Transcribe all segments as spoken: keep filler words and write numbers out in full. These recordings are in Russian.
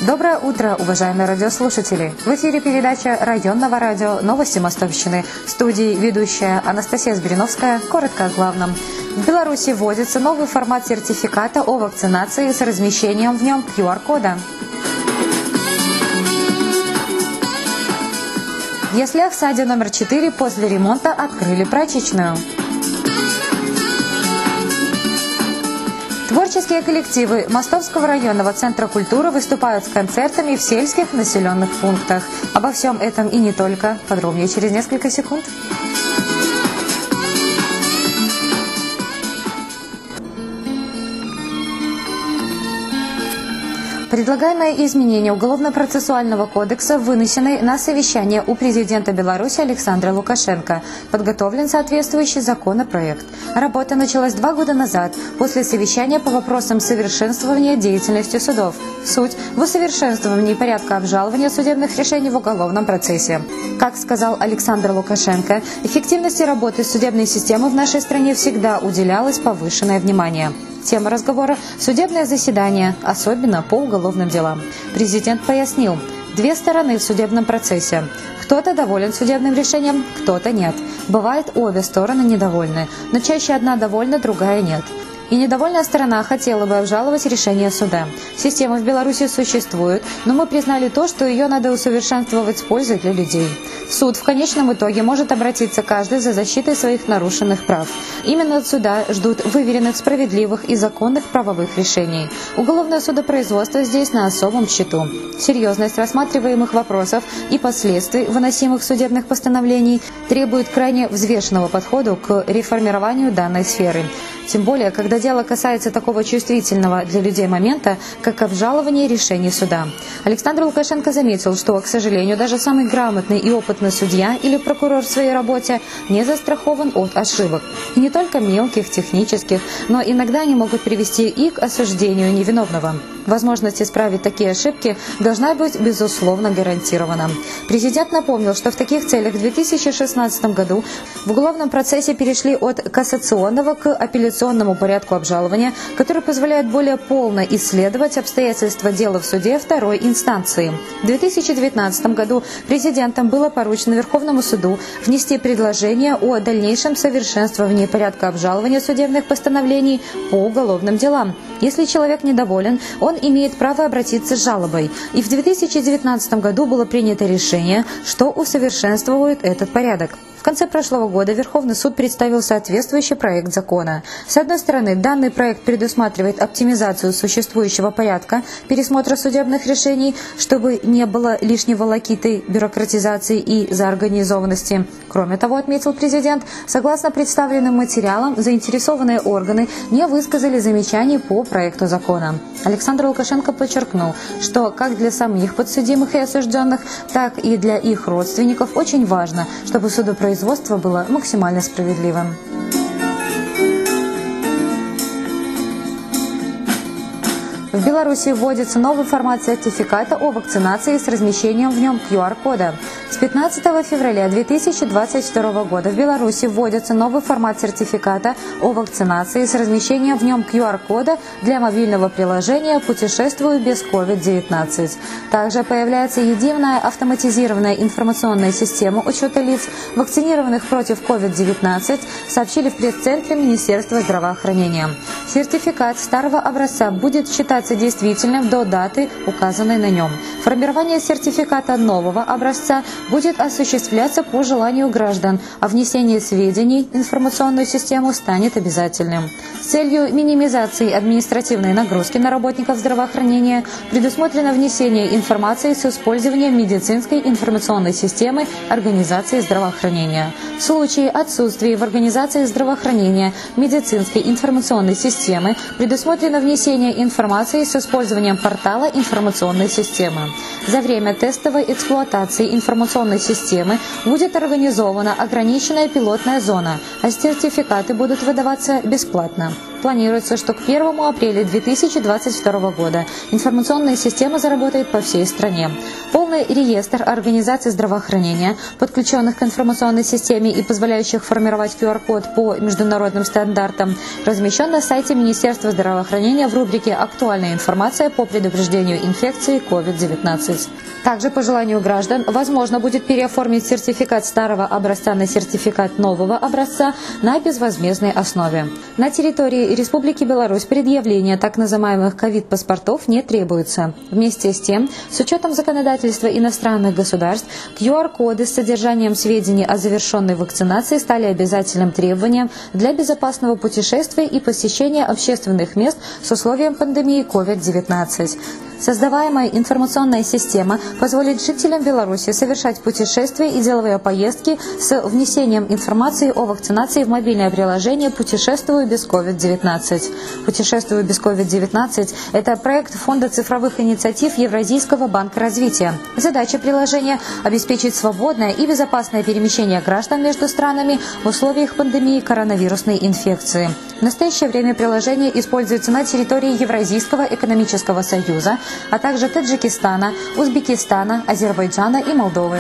Доброе утро, уважаемые радиослушатели! В эфире передача районного радио «Новости Мостовщины». В студии ведущая Анастасия Збириновская. Коротко о главном. В Беларуси вводится новый формат сертификата о вакцинации с размещением в нем ку ар кода. В яслях саде номер четыре после ремонта открыли прачечную. Творческие коллективы Мостовского районного центра культуры выступают с концертами в сельских населенных пунктах. Обо всем этом и не только. Подробнее через несколько секунд. Предлагаемые изменения Уголовно-процессуального кодекса вынесены на совещание у президента Беларуси Александра Лукашенко. Подготовлен соответствующий законопроект. Работа началась два года назад, после совещания по вопросам совершенствования деятельности судов. Суть в усовершенствовании порядка обжалования судебных решений в уголовном процессе. Как сказал Александр Лукашенко, эффективности работы судебной системы в нашей стране всегда уделялось повышенное внимание. Тема разговора – судебное заседание, особенно по уголовным делам. Президент пояснил, две стороны в судебном процессе. Кто-то доволен судебным решением, кто-то нет. Бывает, обе стороны недовольны, но чаще одна довольна, другая нет. И недовольная сторона хотела бы обжаловать решение суда. Система в Беларуси существует, но мы признали то, что ее надо усовершенствовать с пользой для людей. Суд в конечном итоге может обратиться каждый за защитой своих нарушенных прав. Именно от суда ждут выверенных, справедливых и законных правовых решений. Уголовное судопроизводство здесь на особом счету. Серьезность рассматриваемых вопросов и последствий выносимых судебных постановлений требует крайне взвешенного подхода к реформированию данной сферы. Тем более, когда дело касается такого чувствительного для людей момента, как обжалование решений суда. Александр Лукашенко заметил, что, к сожалению, даже самый грамотный и опытный судья или прокурор в своей работе не застрахован от ошибок. И не только мелких, технических, но иногда они могут привести и к осуждению невиновного. Возможность исправить такие ошибки должна быть, безусловно, гарантирована. Президент напомнил, что в таких целях в две тысячи шестнадцатом году в уголовном процессе перешли от кассационного к апелляционному порядку обжалования, который позволяет более полно исследовать обстоятельства дела в суде второй инстанции. В две тысячи девятнадцатом году президентом было поручено Верховному суду внести предложение о дальнейшем совершенствовании порядка обжалования судебных постановлений по уголовным делам. Если человек недоволен, он имеет право обратиться с жалобой. И в две тысячи девятнадцатом году было принято решение, что усовершенствует этот порядок. В конце прошлого года Верховный суд представил соответствующий проект закона. С одной стороны, данный проект предусматривает оптимизацию существующего порядка пересмотра судебных решений, чтобы не было лишней волокиты, бюрократизации и заорганизованности. Кроме того, отметил президент, согласно представленным материалам, заинтересованные органы не высказали замечаний по проекту закона. Александр Лукашенко подчеркнул, что как для самих подсудимых и осужденных, так и для их родственников очень важно, чтобы судопроизводство было максимально справедливым. В Беларуси вводится новый формат сертификата о вакцинации с размещением в нем ку ар кода. С пятнадцатого февраля две тысячи двадцать второго года в Беларуси вводится новый формат сертификата о вакцинации с размещением в нем ку ар кода для мобильного приложения «Путешествую без ковид девятнадцать». Также появляется единая автоматизированная информационная система учета лиц, вакцинированных против ковид девятнадцать, сообщили в пресс-центре Министерства здравоохранения. Сертификат старого образца будет считаться действительным до даты, указанной на нем. Формирование сертификата нового образца будет осуществляться по желанию граждан, а внесение сведений в информационную систему станет обязательным. С целью минимизации административной нагрузки на работников здравоохранения предусмотрено внесение информации с использованием медицинской информационной системы организации здравоохранения. В случае отсутствия в организации здравоохранения медицинской информационной системы предусмотрено внесение информации с использованием портала информационной системы. За время тестовой эксплуатации информационной системы будет организована ограниченная пилотная зона, а сертификаты будут выдаваться бесплатно. Планируется, что к первому апреля две тысячи двадцать второго года информационная система заработает по всей стране. Полный реестр организаций здравоохранения, подключенных к информационной системе и позволяющих формировать ку ар код по международным стандартам, размещен на сайте Министерства здравоохранения в рубрике «Актуальная информация по предупреждению инфекции ковид девятнадцать». Также по желанию граждан возможно будет переоформить сертификат старого образца на сертификат нового образца на безвозмездной основе. На территории Республики Беларусь предъявление так называемых ковид-паспортов не требуется. Вместе с тем, с учетом законодательства иностранных государств, ку ар коды с содержанием сведений о завершенной вакцинации стали обязательным требованием для безопасного путешествия и посещения общественных мест с условием пандемии ковид девятнадцать. Создаваемая информационная система позволит жителям Беларуси совершать путешествия и деловые поездки с внесением информации о вакцинации в мобильное приложение «Путешествую без ковид девятнадцать». «Путешествую без ковид девятнадцать» – это проект Фонда цифровых инициатив Евразийского банка развития. Задача приложения – обеспечить свободное и безопасное перемещение граждан между странами в условиях пандемии коронавирусной инфекции. В настоящее время приложение используется на территории Евразийского экономического союза, а также Таджикистана, Узбекистана, Азербайджана и Молдовы.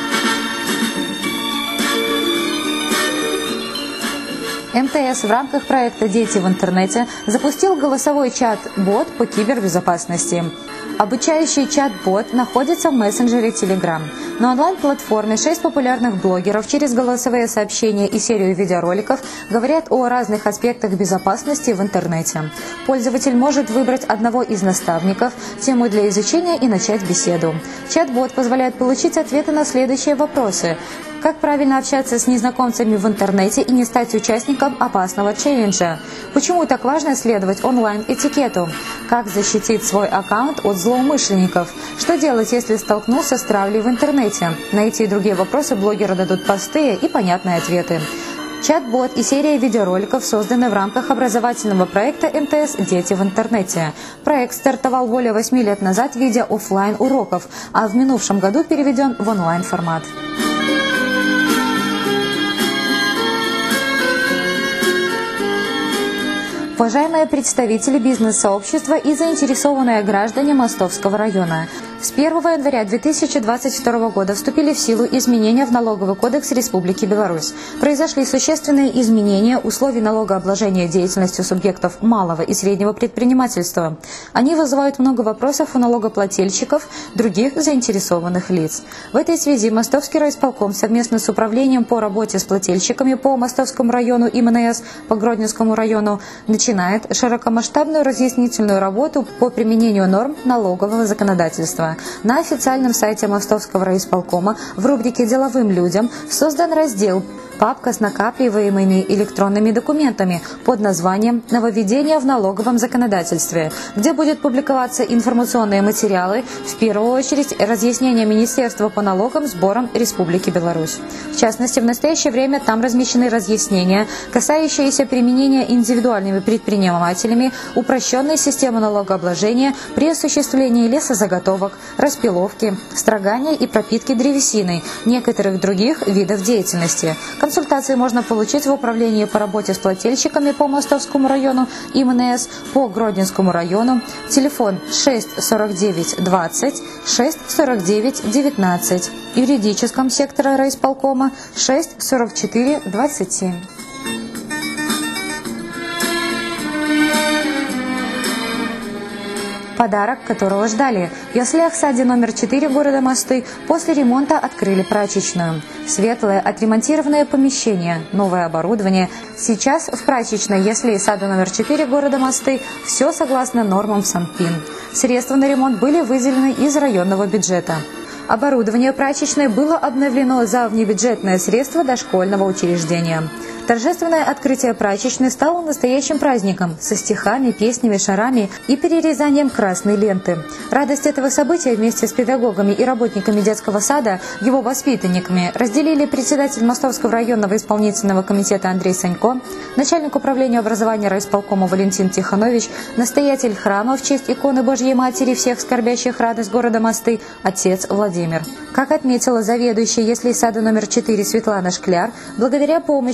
эм тэ эс в рамках проекта «Дети в интернете» запустил голосовой чат-бот по кибербезопасности. Обучающий чат-бот находится в мессенджере Telegram. На онлайн-платформе шесть популярных блогеров через голосовые сообщения и серию видеороликов говорят о разных аспектах безопасности в интернете. Пользователь может выбрать одного из наставников, тему для изучения и начать беседу. Чат-бот позволяет получить ответы на следующие вопросы. Как правильно общаться с незнакомцами в интернете и не стать участником опасного челленджа? Почему так важно следовать онлайн-этикету? Как защитить свой аккаунт от злоумышленников? Что делать, если столкнулся с травлей в интернете? На эти и другие вопросы блогеры дадут простые и понятные ответы. Чат-бот и серия видеороликов созданы в рамках образовательного проекта эм тэ эс «Дети в интернете». Проект стартовал более восьми лет назад в виде офлайн-уроков, а в минувшем году переведен в онлайн-формат. Уважаемые представители бизнес-сообщества и заинтересованные граждане Мостовского района, с первого января две тысячи двадцать второго года вступили в силу изменения в Налоговый кодекс Республики Беларусь. Произошли существенные изменения условий налогообложения деятельностью субъектов малого и среднего предпринимательства. Они вызывают много вопросов у налогоплательщиков, других заинтересованных лиц. В этой связи Мостовский райисполком совместно с Управлением по работе с плательщиками по Мостовскому району и эм эн эс по Гродненскому району начинает широкомасштабную разъяснительную работу по применению норм налогового законодательства. На официальном сайте Мостовского райисполкома в рубрике «Деловым людям» создан раздел «Папка с накапливаемыми электронными документами» под названием «Нововведения в налоговом законодательстве», где будет публиковаться информационные материалы, в первую очередь разъяснения Министерства по налогам сборам Республики Беларусь. В частности, в настоящее время там размещены разъяснения, касающиеся применения индивидуальными предпринимателями упрощенной системы налогообложения при осуществлении лесозаготовок, распиловки, строгания и пропитки древесиной, некоторых других видов деятельности. Консультации можно получить в Управлении по работе с плательщиками по Мостовскому району и эм эн эс по Гродненскому району. Телефон шесть сорок девять двадцать, шесть сорок девять девятнадцать. В юридическом секторе райисполкома шесть сорок четыре двадцать семь. Подарок, которого ждали. В Яслях-саде номер четыре города Мосты после ремонта открыли прачечную. Светлое отремонтированное помещение, новое оборудование. Сейчас в прачечной Ясли-сада номер четыре города Мосты все согласно нормам Санпин. Средства на ремонт были выделены из районного бюджета. Оборудование прачечной было обновлено за внебюджетное средство дошкольного учреждения. Торжественное открытие прачечной стало настоящим праздником со стихами, песнями, шарами и перерезанием красной ленты. Радость этого события вместе с педагогами и работниками детского сада, его воспитанниками, разделили председатель Мостовского районного исполнительного комитета Андрей Санько, начальник управления образования райисполкома Валентин Тиханович, настоятель храма в честь иконы Божьей Матери всех скорбящих радость города Мосты, отец Владимир. Как отметила заведующая Ясли-сада номер четыре Светлана Шкляр, благодаря помощи и поддержке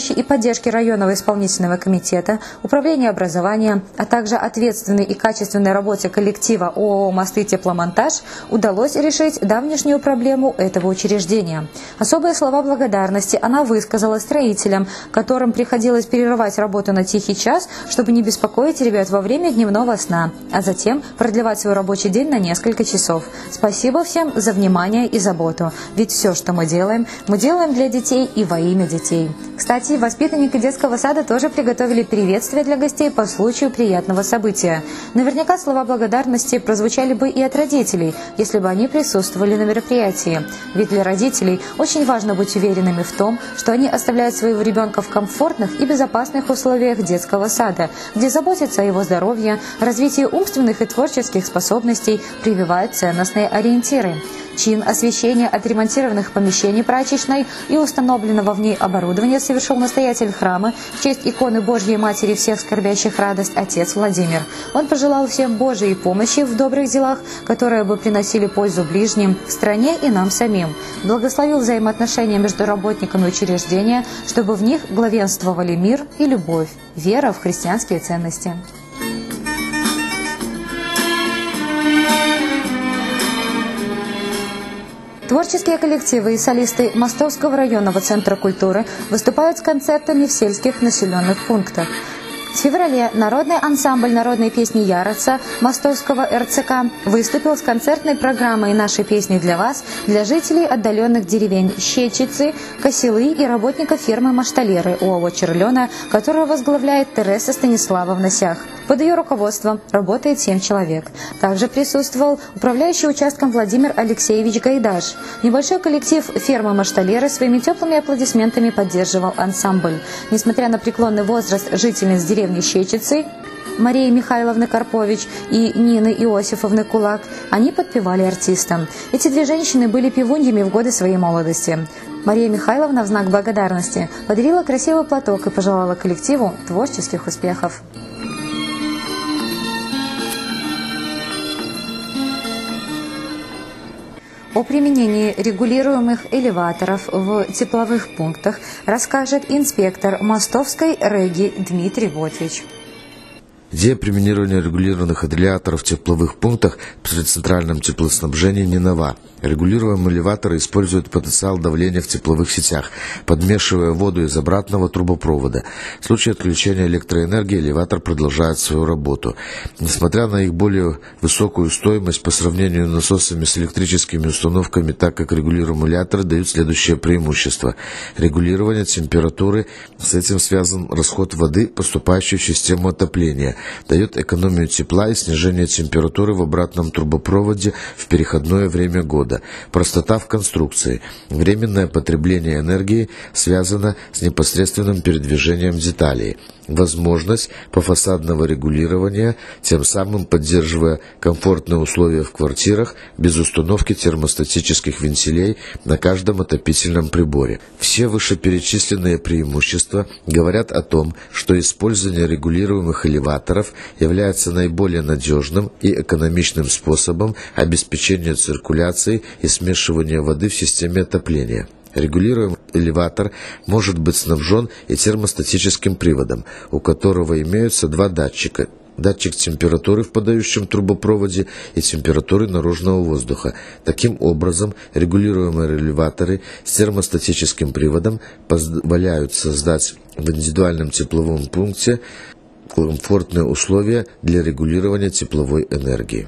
поддержки районного исполнительного комитета, управления образования, а также ответственной и качественной работе коллектива ООО «Мосты Тепломонтаж» удалось решить давнишнюю проблему этого учреждения. Особые слова благодарности она высказала строителям, которым приходилось перерывать работу на тихий час, чтобы не беспокоить ребят во время дневного сна, а затем продлевать свой рабочий день на несколько часов. Спасибо всем за внимание и заботу, ведь все, что мы делаем, мы делаем для детей и во имя детей. Кстати, воспитанники детского сада тоже приготовили приветствие для гостей по случаю приятного события. Наверняка слова благодарности прозвучали бы и от родителей, если бы они присутствовали на мероприятии. Ведь для родителей очень важно быть уверенными в том, что они оставляют своего ребенка в комфортных и безопасных условиях детского сада, где заботятся о его здоровье, развитии умственных и творческих способностей, прививают ценностные ориентиры. Чин освещения отремонтированных помещений прачечной и установленного в ней оборудования совершил настоятель храма в честь иконы Божьей Матери всех скорбящих радость отец Владимир. Он пожелал всем Божьей помощи в добрых делах, которые бы приносили пользу ближним, стране и нам самим. Благословил взаимоотношения между работниками учреждения, чтобы в них главенствовали мир и любовь, вера в христианские ценности. Творческие коллективы и солисты Мостовского районного центра культуры выступают с концертами в сельских населенных пунктах. В феврале народный ансамбль народной песни Яроца Мостовского эр цэ ка выступил с концертной программой «Наши песни для вас» для жителей отдаленных деревень Щечицы, Косилы и работников фермы «Машталеры» ООО «Черлена», которую возглавляет Тереса Станиславовна Сях. Под ее руководством работает семь человек. Также присутствовал управляющий участком Владимир Алексеевич Гайдаш. Небольшой коллектив фермы «Машталеры» своими теплыми аплодисментами поддерживал ансамбль. Несмотря на преклонный возраст жительниц деревни Щечицы, Марии Михайловны Карпович и Нины Иосифовны Кулак, они подпевали артистам. Эти две женщины были певуньями в годы своей молодости. Мария Михайловна в знак благодарности подарила красивый платок и пожелала коллективу творческих успехов. О применении регулируемых элеваторов в тепловых пунктах расскажет инспектор Мостовской РЭГИ Дмитрий Ботвич. Идея применения регулированных элеваторов в тепловых пунктах при центральном теплоснабжении не нова. Регулируемые элеваторы используют потенциал давления в тепловых сетях, подмешивая воду из обратного трубопровода. В случае отключения электроэнергии элеватор продолжает свою работу. Несмотря на их более высокую стоимость по сравнению с насосами с электрическими установками, так как регулируемые элеваторы дают следующее преимущество. Регулирование температуры, с этим связан расход воды, поступающей в систему отопления, дает экономию тепла и снижение температуры в обратном трубопроводе в переходное время года. Простота в конструкции. Временное потребление энергии связано с непосредственным передвижением деталей. Возможность пофасадного регулирования, тем самым поддерживая комфортные условия в квартирах без установки термостатических вентилей на каждом отопительном приборе. Все вышеперечисленные преимущества говорят о том, что использование регулируемых элеваторов является наиболее надежным и экономичным способом обеспечения циркуляции и смешивания воды в системе отопления. Регулируемый элеватор может быть снабжен и термостатическим приводом, у которого имеются два датчика. Датчик температуры в подающем трубопроводе и температуры наружного воздуха. Таким образом, регулируемые элеваторы с термостатическим приводом позволяют создать в индивидуальном тепловом пункте комфортные условия для регулирования тепловой энергии.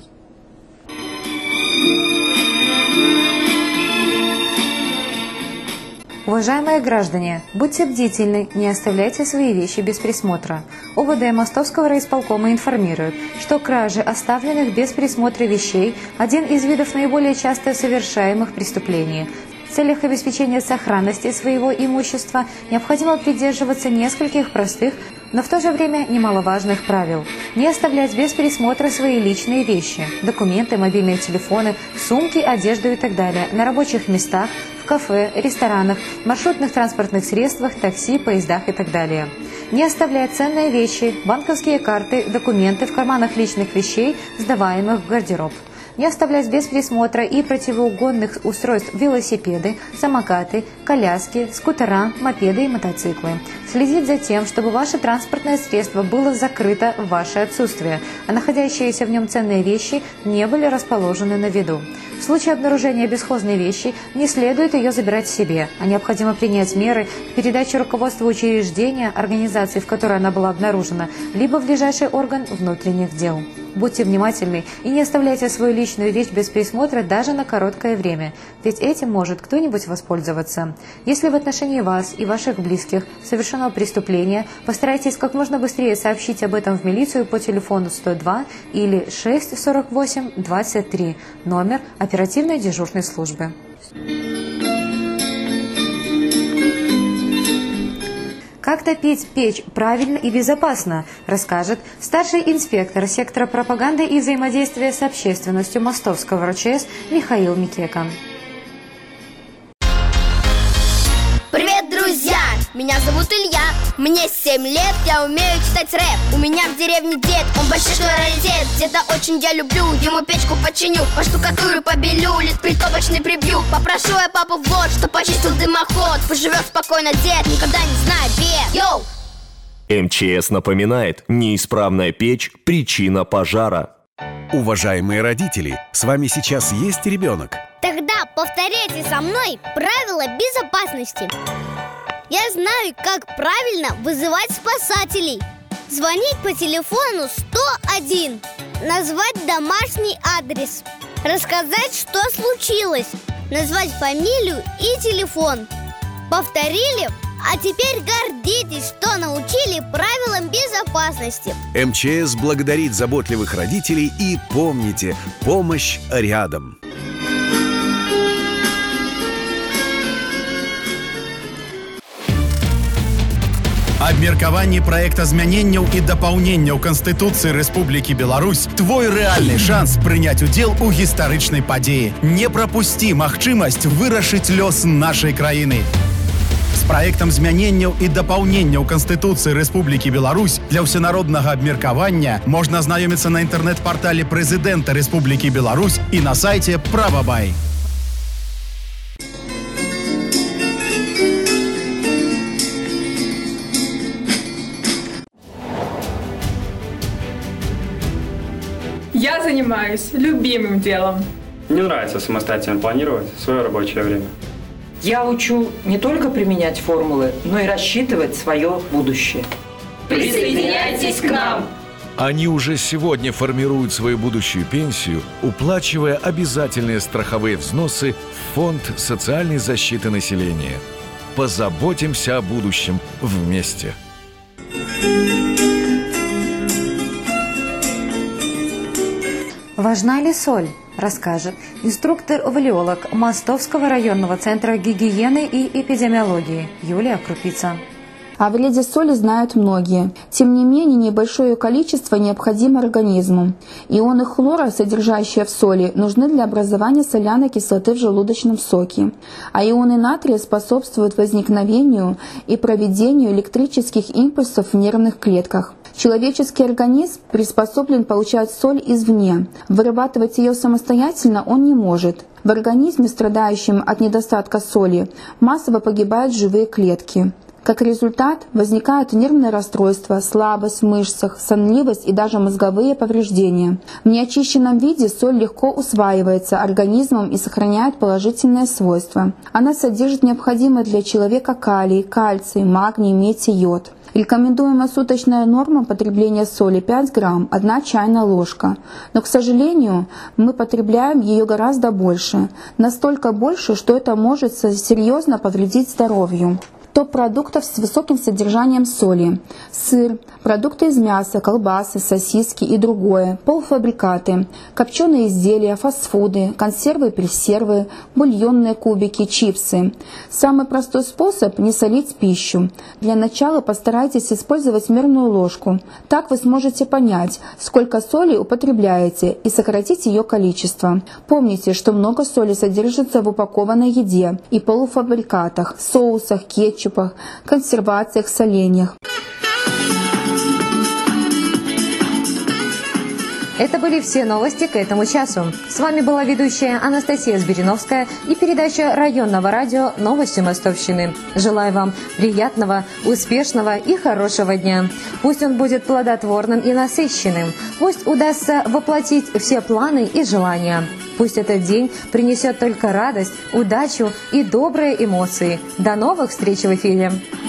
Уважаемые граждане, будьте бдительны, не оставляйте свои вещи без присмотра. ОВД Мостовского райисполкома информирует, что кражи оставленных без присмотра вещей – один из видов наиболее часто совершаемых преступлений. В целях обеспечения сохранности своего имущества необходимо придерживаться нескольких простых, но в то же время немаловажных правил. Не оставлять без присмотра свои личные вещи – документы, мобильные телефоны, сумки, одежду и так далее – на рабочих местах, в кафе, ресторанах, маршрутных транспортных средствах, такси, поездах и так далее. Не оставлять ценные вещи, банковские карты, документы в карманах личных вещей, сдаваемых в гардероб. Не оставлять без присмотра и противоугонных устройств велосипеды, самокаты, коляски, скутера, мопеды и мотоциклы. Следить за тем, чтобы ваше транспортное средство было закрыто в ваше отсутствие, а находящиеся в нем ценные вещи не были расположены на виду. В случае обнаружения бесхозной вещи не следует ее забирать себе, а необходимо принять меры к передаче руководству учреждения, организации, в которой она была обнаружена, либо в ближайший орган внутренних дел. Будьте внимательны и не оставляйте свою личную вещь без присмотра даже на короткое время, ведь этим может кто-нибудь воспользоваться. Если в отношении вас и ваших близких совершено преступление, постарайтесь как можно быстрее сообщить об этом в милицию по телефону сто два или шесть сорок восемь двадцать три, номер оперативной дежурной службы. Как топить печь правильно и безопасно, расскажет старший инспектор сектора пропаганды и взаимодействия с общественностью Мостовского РЧС Михаил Микека. Привет, друзья! Меня зовут Илья, мне семь лет, я умею читать рэп. У меня в деревне дед, он большой раритет. Деда очень я люблю, ему печку починю, поштукатурю, побелю, лист притопочный прибью. Попрошу я папу вот, что почистил дымоход. Пусть живет спокойно дед, никогда не знает бед. Йоу! эм че эс напоминает: неисправная печь – причина пожара. Уважаемые родители, с вами сейчас есть ребенок? Тогда повторяйте со мной правила безопасности. Я знаю, как правильно вызывать спасателей. Звонить по телефону сто один. Назвать домашний адрес. Рассказать, что случилось. Назвать фамилию и телефон. Повторили? А теперь гордитесь, что научили правилам безопасности. эм че эс благодарит заботливых родителей и помните, помощь рядом. Абмеркаванне праекта змяненняў і дапаўненняў Канстытуцыі Рэспублікі Беларусь твой рэальны шанс прыняць удзел у гістарычнай падзеі. Не прапусці магчымасць вырашыць лёс нашай краіны. З праектам змяненняў і дапаўненняў Канстытуцыі Рэспублікі Беларусь для ўсенароднага абмеркавання можна азнаёміцца на інтэрнэт-партале прэзідэнта Рэспублікі Беларусь і на сайце Правабай. Я занимаюсь любимым делом. Мне нравится самостоятельно планировать свое рабочее время. Я учу не только применять формулы, но и рассчитывать свое будущее. Присоединяйтесь к нам! Они уже сегодня формируют свою будущую пенсию, уплачивая обязательные страховые взносы в Фонд социальной защиты населения. Позаботимся о будущем вместе. Важна ли соль? Расскажет инструктор-валиолог Мостовского районного центра гигиены и эпидемиологии Юлия Крупица. О вреде соли знают многие. Тем не менее, небольшое количество необходимо организму. Ионы хлора, содержащие в соли, нужны для образования соляной кислоты в желудочном соке. А ионы натрия способствуют возникновению и проведению электрических импульсов в нервных клетках. Человеческий организм приспособлен получать соль извне. Вырабатывать ее самостоятельно он не может. В организме, страдающем от недостатка соли, массово погибают живые клетки. Как результат, возникают нервные расстройства, слабость в мышцах, сонливость и даже мозговые повреждения. В неочищенном виде соль легко усваивается организмом и сохраняет положительные свойства. Она содержит необходимые для человека калий, кальций, магний, медь и йод. Рекомендуемая суточная норма потребления соли пять грамм, одна чайная ложка. Но, к сожалению, мы потребляем ее гораздо больше. Настолько больше, что это может серьезно повредить здоровью. Топ продуктов с высоким содержанием соли: сыр, продукты из мяса, колбасы, сосиски и другое, полуфабрикаты, копченые изделия, фастфуды, консервы, пресервы, бульонные кубики, чипсы. Самый простой способ – не солить пищу. Для начала постарайтесь использовать мерную ложку. Так вы сможете понять, сколько соли употребляете, и сократить ее количество. Помните, что много соли содержится в упакованной еде и полуфабрикатах, соусах, кетчупах, консервациях, соленьях. Это были все новости к этому часу. С вами была ведущая Анастасия Збириновская и передача районного радио «Новости Мостовщины». Желаю вам приятного, успешного и хорошего дня. Пусть он будет плодотворным и насыщенным. Пусть удастся воплотить все планы и желания. Пусть этот день принесет только радость, удачу и добрые эмоции. До новых встреч в эфире!